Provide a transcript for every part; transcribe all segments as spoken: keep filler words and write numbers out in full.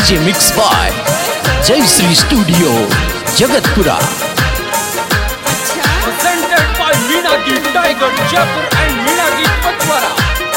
DJ mix by Jai Shri studio Jagatpura. Presented by Meenaki Tiger Jaipur and Meenaki Patwara.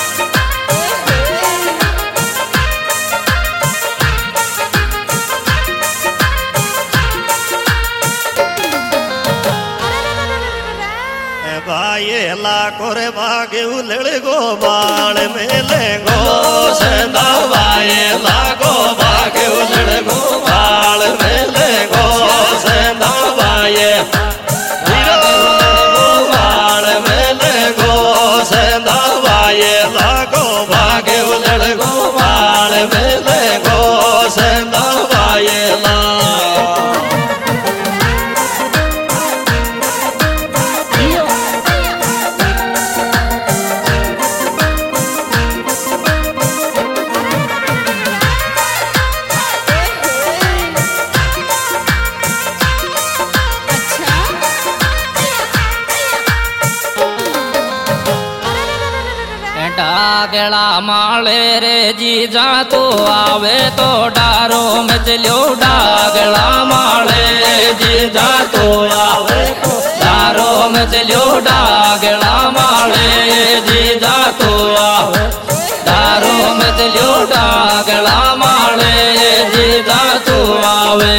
बायेला कोरे बागे उलड़ गो बाल मेले गो सदा बायेला गो बागे उलड़ गो बाल मेले गो सदा बाये बाल मेले गो सदा बायेला गो बागे उलड़ गो बाल मेले गो सदा बायेला। डागला माले रे जीजा तो आवे तो डारो में चलो डागला माले जीजा तो आवे तो डारो में चलो डागला माले जीजा तो आवे डारो में चलो डागला माले जीजा तो आवे।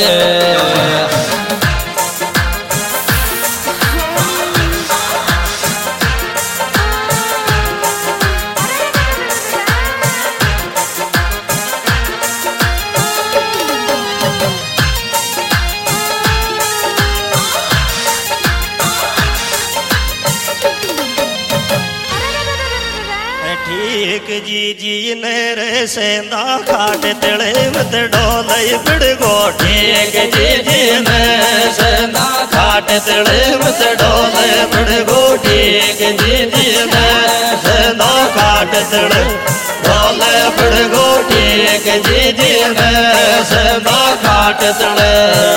ठीक जी जी ने रे सेंदा खाट तेड़े मत डोले बिड़गो ठीक जी जी ने सेंदा खाट तेड़े मत डोले बिड़गो ठीक जी जी ने सेंदा खाट तेड़े डोले बिड़गो ठीक जी जी ने सेंदा खाट तेड़े।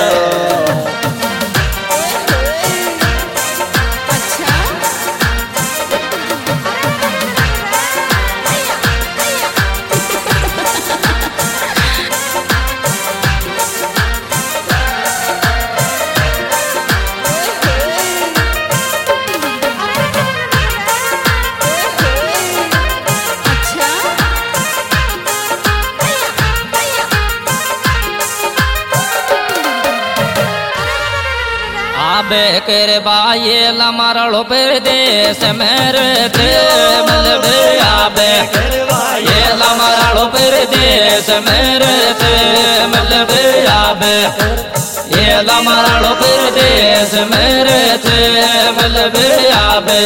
बेकर बाये लमरलो परदेश मेरे थे मलबे आबे ये लमरलो परदेश मेरे थे मलबे आबे ये लमरलो परदेश मेरे थे मलबे आबे।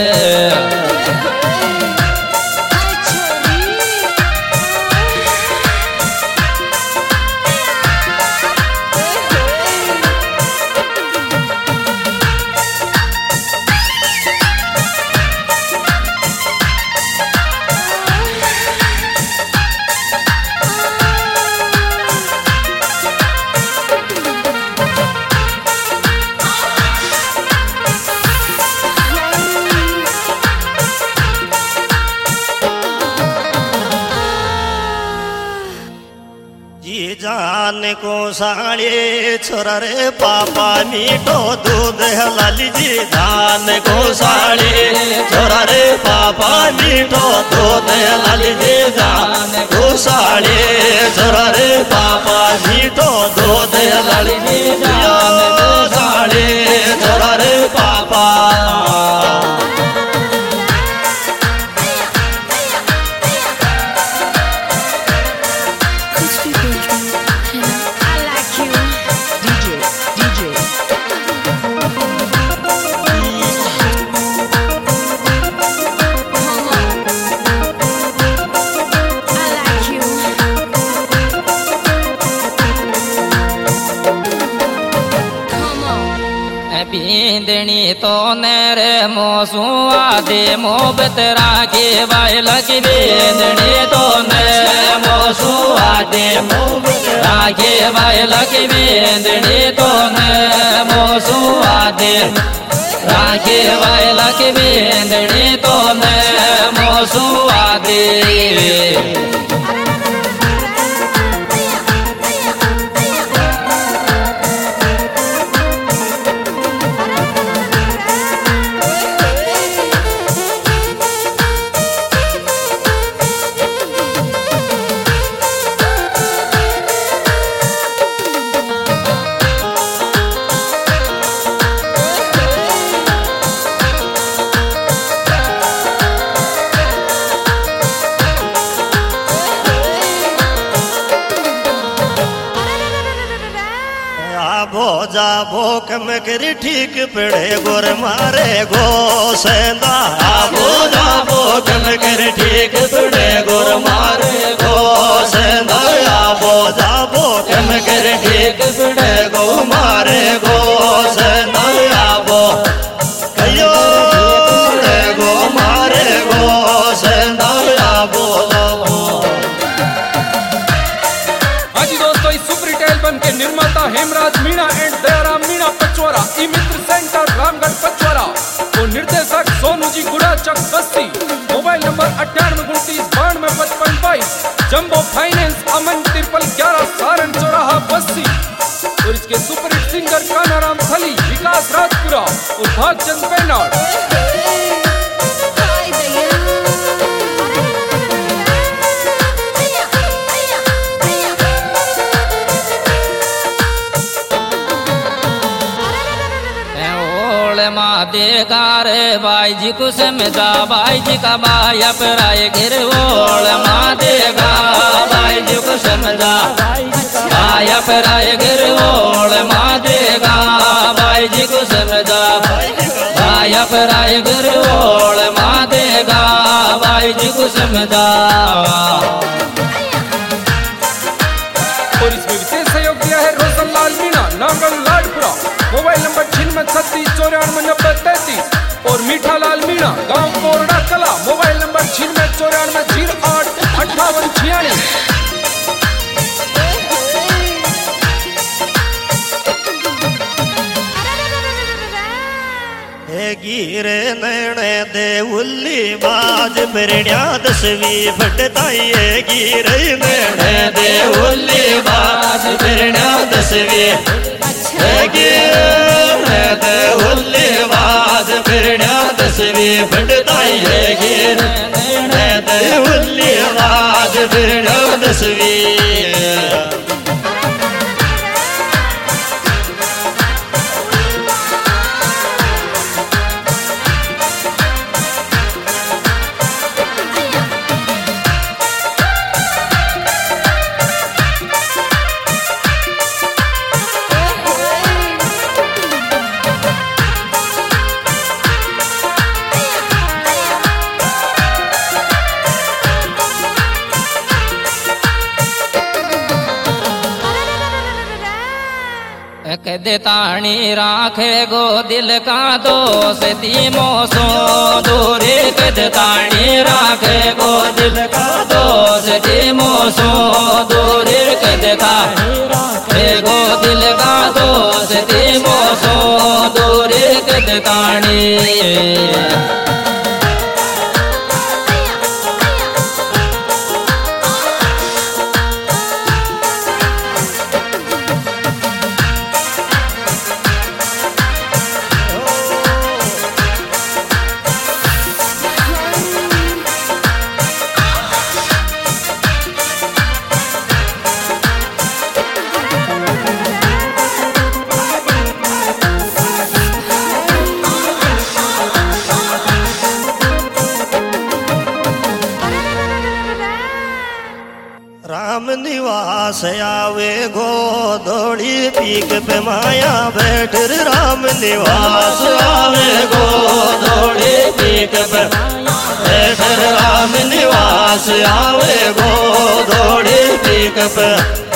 जान को साड़े छोरा रे पापा मीठो दूध लाली जी जान को साड़े छोरा रे पापा मीठो दूध लाली जी जान को साड़े छोरा रे पापा मीठो दूध लाली जी जान को साड़े छोरा रे पापा। पींदनी तो नेरे मोसुआ दे मोहब्बत राखे वाय लगी बेंदनी तो नेरे मोसुआ दे मोहब्बत राखे वाय लगी बेंदनी तो नेरे मोसुआ दे राखे वाय लगी बेंदनी तो नेरे मोसुआ दे। आबो कम कर ठीक पड़े गोर मारे गो सेंदा आबो जाबो कम कर ठीक पड़े गोर मारे गो सेंदा आबो जाबो कम कर ठीक पड़े गो मारे गो सेंदा आबो कयो रे गो मारे गो सेंदा आबो के निर्माता Hemraj Meena and Dayaram Meena Pachwara, e Mitra centre Ramgarh Pachwara और निर्देशक सोनू जी गुड़ाचक बस्ती। मोबाइल नंबर अट्ठानवे उनतीस बानवे पचपन बाईस। जंबो फाइनेंस अमन तिरपल ग्यारह सारण चौराहा बस्ती। और इसके सुपरहिट सिंगर कानाराम थली, विकास राजपुरा और भागचंद बेनाड। देगा रे भाई जी को समझा भाई जी का भाई अपराय गिरवोल माँ देगा भाई जी को समझा भाई अपराय गिरवोल माँ देगा भाई जी को समझा भाई अपराय गिरवोल माँ देगा भाई जी को समझा। और इसमें विशेष सहयोग दिया है रोशन लाल मीणा नामगढ़ लाडपुरा। मोबाइल नंबर छिन्नवे छत्तीस चौरानवे नब्बे तैतीस। और मीठा लाल मीणा गाँव कोरडा कला। मोबाइल नंबर छिन्नवे चौरानवे जीरो आठ अट्ठावन छियालीस। गिरे नैणे दे उल्ली बाज बिरड़िया दसवीं फटताइए गिरे नैणे दे उल्ली बाज बिरड़िया दसवीं गिरे दे उल्ली बाज बिरड़िया दसवीं फटताइए गिरे दे उल्ली बाज बिरड़िया दसवीं। कदे ताणी राखे गो दिल का दोष तीमो सो दूरे कदे ताणी राखे गो दिल का दोष तीमो सो दूरे कदे ताणी राखे गो दिल का दोष तीमो सो दूरे कदे ताणी। राम निवास आवे गो दौड़ी पीक पे माया बैठ राम निवास आवे गो दौड़ी पीक पे बैठ राम निवास आवे गो दौड़ी पीक पे